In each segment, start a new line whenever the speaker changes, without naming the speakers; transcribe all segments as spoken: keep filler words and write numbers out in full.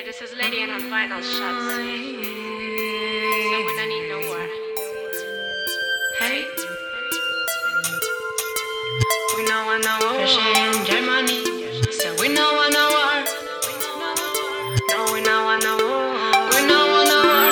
this is Lady and her final shots. So when I need no war. Hey, we know I know war. Fresh air in Germany. So we know I know war. No, we know I know war. We know I know war.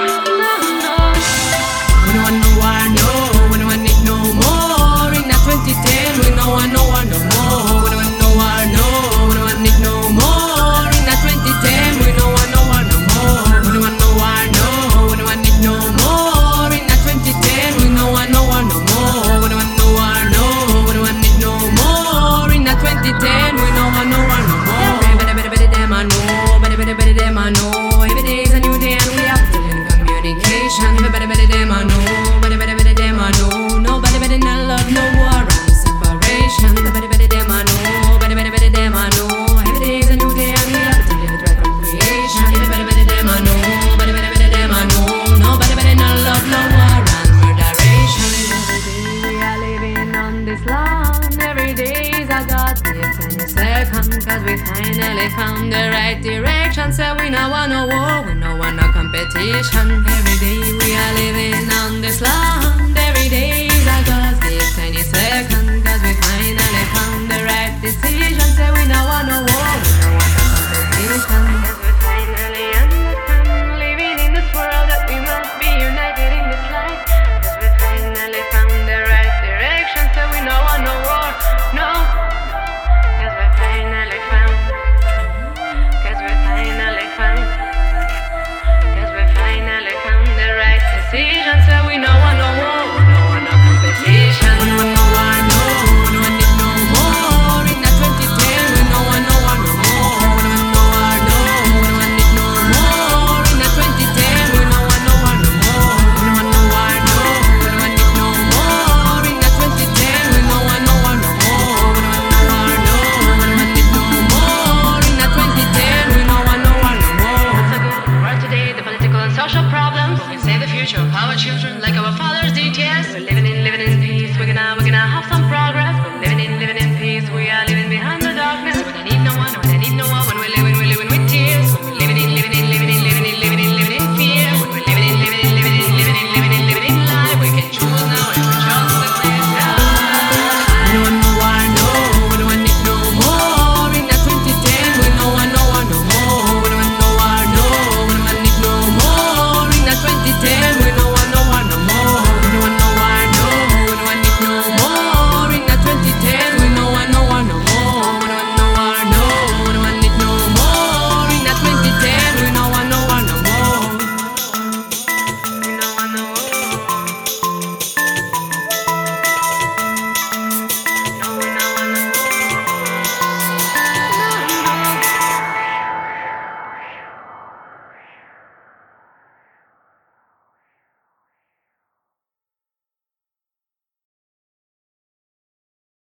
We know I know war. No, we know I need no more. In that twenty ten, we know I know war no more. We know I know war. No, we know I need no more. In that twenty ten, we know I know war no more. We know I know war. No, we know I need no more. In that twenty ten, we know I know war no more. We know I know war. No, we know I need no more. In that twenty ten, we know I know war no more. Better, better, better, them I know. Better, better, better, them I know. Every day is a new day and we have to in communication. Better, better, them I know. Better, better, better, them I know. Nobody better not love, no war and separation. Better, better, them I know. Better, better, better, them I know. Every day is a new day and we have to live it right from creation. Better, better, them I know. Better, better, better, them I know. Nobody better not love, no war and murderation. Every day we are living on this land. Every day is a God gift any second. Cause we finally found the right direction. So we now want no war, we no want no competition. Every day we are living on this land. Every day is a God's gift any second. Cause we finally found the right decision. So we now want no war, we no want no competition. Cause we finally understand, living in this world, that we must be united in this life. Cause we finally found the right direction. So we no want no war, no. Cause we finally found. Cause we finally found. Cause we finally found the right decision. So we no want no war, we no want no competition. We no want no war, no. We no want it no more. In that twenty ten, we no want no war no more. We no want no war, no. We no want it no more. In that twenty ten, we no want no war no more. We no want no war, no. We no want it no more. In that twenty ten, we no want no war no more. We no want no war, no. We no want it no more. In that twenty ten, we no want no war no more. Let's look at the world today, the political and social problems. We can save the future of our children like our fathers did, yes. We're living in, living in peace. We're gonna, we're gonna have some progress. We're living in, living in peace. We are living behind